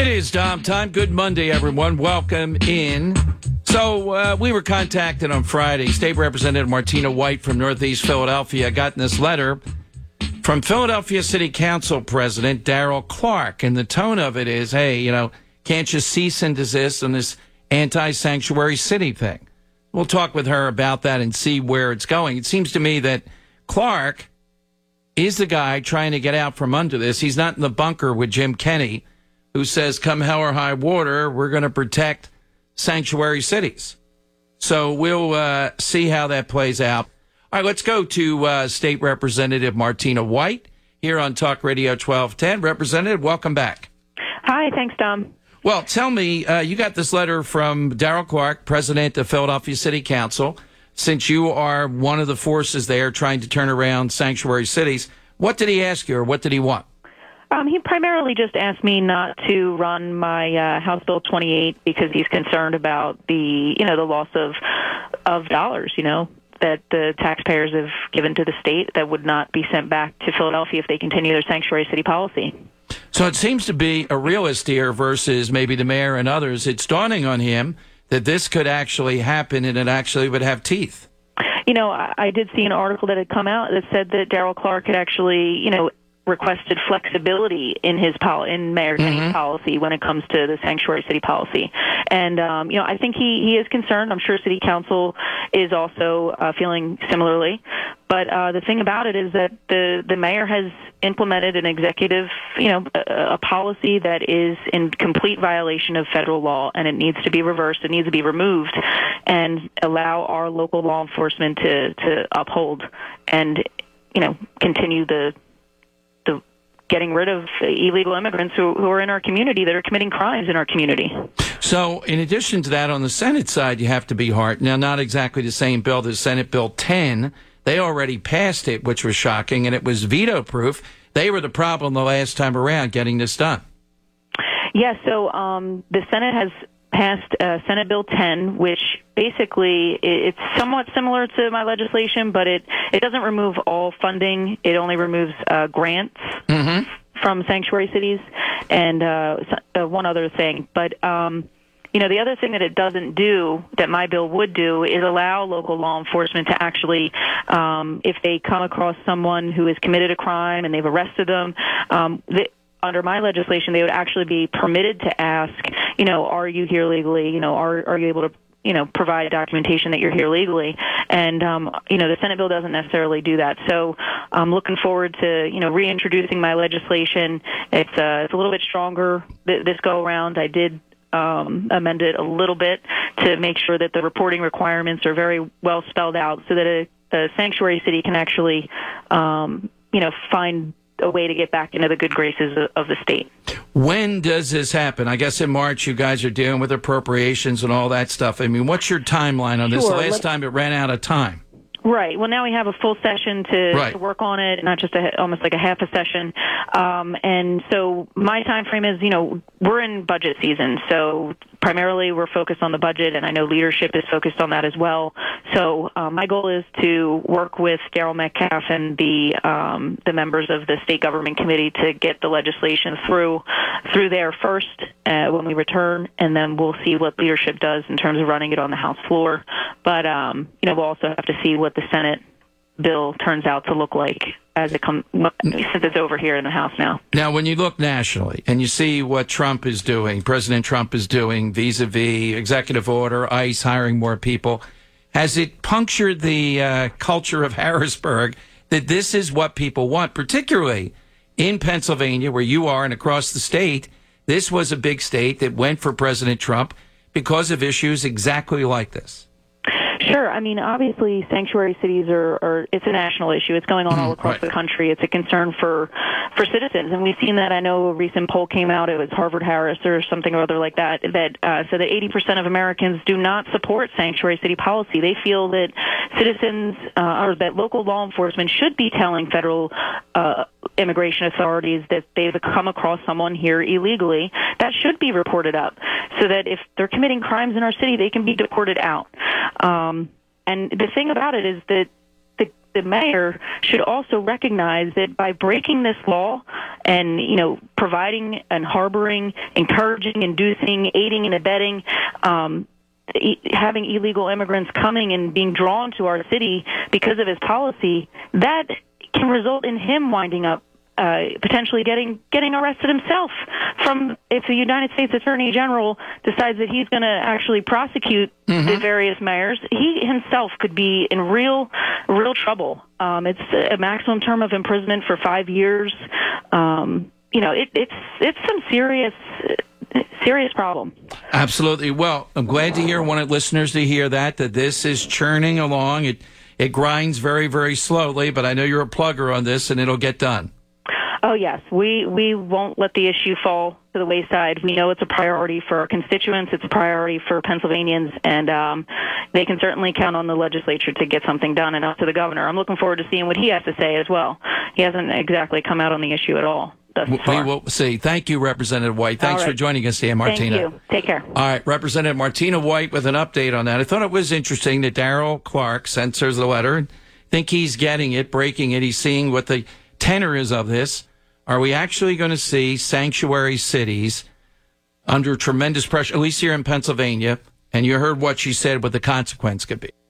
It is Dom time. Good Monday, everyone. Welcome in. So we were contacted on Friday. State Representative Martina White from Northeast Philadelphia got this letter from Philadelphia City Council President Darrell Clarke. And the tone of it is, hey, can't you cease and desist on this anti-sanctuary city thing? We'll talk with her about that and see where it's going. It seems to me that Clarke is the guy trying to get out from under this. He's not in the bunker with Jim Kenney, who says, come hell or high water, we're going to protect sanctuary cities. So we'll see how that plays out. All right, let's go to State Representative Martina White here on Talk Radio 1210. Representative, welcome back. Hi, thanks, Dom. Well, tell me, you got this letter from Darrell Clarke, president of Philadelphia City Council. Since you are one of the forces there trying to turn around sanctuary cities, what did he ask you or what did he want? He primarily just asked me not to run my House Bill 28 because he's concerned about the loss of dollars, that the taxpayers have given to the state that would not be sent back to Philadelphia if they continue their sanctuary city policy. So it seems to be a realist here versus maybe the mayor and others. It's dawning on him that this could actually happen and it actually would have teeth. I did see an article that had come out that said that Darrell Clarke had actually, requested flexibility in his in Mayor Kenney's policy when it comes to the sanctuary city policy. And, I think he is concerned. I'm sure City Council is also feeling similarly. But the thing about it is that the mayor has implemented an executive, a policy that is in complete violation of federal law, and it needs to be reversed. It needs to be removed and allow our local law enforcement to uphold and, continue the getting rid of illegal immigrants who are in our community that are committing crimes in our community. So in addition to that, on the Senate side, you have to be hard. Now, not exactly the same bill, the Senate Bill 10. They already passed it, which was shocking, and it was veto-proof. They were the problem the last time around getting this done. Yeah, so the Senate has passed Senate Bill 10, which basically it's somewhat similar to my legislation, but it doesn't remove all funding. It only removes grants from sanctuary cities and one other thing. But the other thing that it doesn't do, that my bill would do, is allow local law enforcement to actually, if they come across someone who has committed a crime and they've arrested them, under my legislation, they would actually be permitted to ask, are you here legally? Are you able to, provide documentation that you're here legally? And, the Senate bill doesn't necessarily do that. So I'm looking forward to, reintroducing my legislation. It's a little bit stronger this go around. I did amend it a little bit to make sure that the reporting requirements are very well spelled out so that a sanctuary city can actually, find a way to get back into the good graces of the state. When does this happen? I guess in March you guys are dealing with appropriations and all that stuff. I mean, what's your timeline on this? Sure. The last time it ran out of time. Right. Well, now we have a full session to work on it, not just almost like a half a session. And so my time frame is, we're in budget season, so primarily we're focused on the budget, and I know leadership is focused on that as well. So my goal is to work with Darrell Metcalfe and the members of the state government committee to get the legislation through there first when we return, and then we'll see what leadership does in terms of running it on the House floor. But we'll also have to see what the Senate bill turns out to look like as it comes, since it's over here in the House now. Now, when you look nationally and you see what Trump is doing, President Trump is doing vis-a-vis executive order, ICE hiring more people, has it punctured the culture of Harrisburg that this is what people want, particularly in Pennsylvania, where you are, and across the state? This was a big state that went for President Trump because of issues exactly like this. Sure. I mean, obviously, sanctuary cities it's a national issue. It's going on all across the country. It's a concern for citizens. And we've seen that. I know a recent poll came out. It was Harvard-Harris or something or other like that, that said that 80% of Americans do not support sanctuary city policy. They feel that citizens or that local law enforcement should be telling federal immigration authorities that they've come across someone here illegally. That should be reported up so that if they're committing crimes in our city, they can be deported out. And the thing about it is that the mayor should also recognize that by breaking this law and, providing and harboring, encouraging, inducing, aiding and abetting, having illegal immigrants coming and being drawn to our city because of his policy, that can result in him winding up potentially getting arrested himself if the United States Attorney General decides that he's going to actually prosecute the various mayors. He himself could be in real trouble. It's a maximum term of imprisonment for 5 years. It's some serious problem. Absolutely. Well, I'm glad to hear, wanted listeners to hear that this is churning along. It grinds very, very slowly, but I know you're a plugger on this, and it'll get done. Oh, yes. We won't let the issue fall to the wayside. We know it's a priority for our constituents. It's a priority for Pennsylvanians, and they can certainly count on the legislature to get something done, and up to the governor. I'm looking forward to seeing what he has to say as well. He hasn't exactly come out on the issue at all. We will see. Thank you, Representative White. Thanks for joining us here, Martina. Thank you. Take care. All right, Representative Martina White with an update on that. I thought it was interesting that Darrell Clark sent her the letter. I think he's getting it, breaking it. He's seeing what the tenor is of this. Are we actually going to see sanctuary cities under tremendous pressure, at least here in Pennsylvania? And you heard what she said, what the consequence could be.